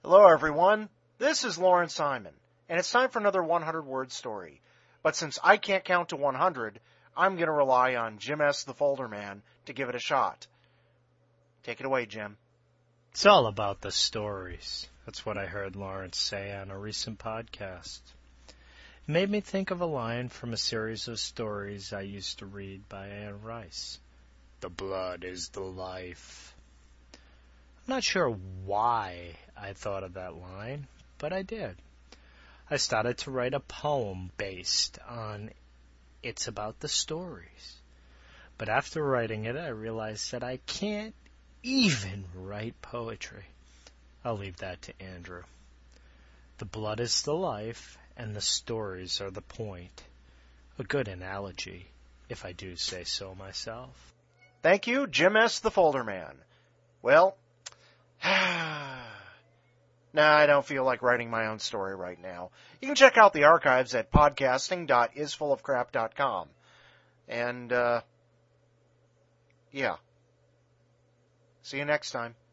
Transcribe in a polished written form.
Hello, everyone. This is Lauren Simon, and it's time for another 100-word story. But since I can't count to 100, I'm going to rely on Jim S. the Folder Man to give it a shot. Take it away, Jim. It's all about the stories. That's what I heard Lawrence say on a recent podcast. It made me think of a line from a series of stories I used to read by Anne Rice. The blood is the life. I'm not sure why I thought of that line, but I did. I started to write a poem based on It's About the Stories. But after writing it, I realized that I can't even write poetry. I'll leave that to Andrew. The blood is the life, and the stories are the point. A good analogy, if I do say so myself. Thank you, Jim S. the Folder Man. Well, I don't feel like writing my own story right now. You can check out the archives at podcasting.isfullofcrap.com. And, yeah. See you next time.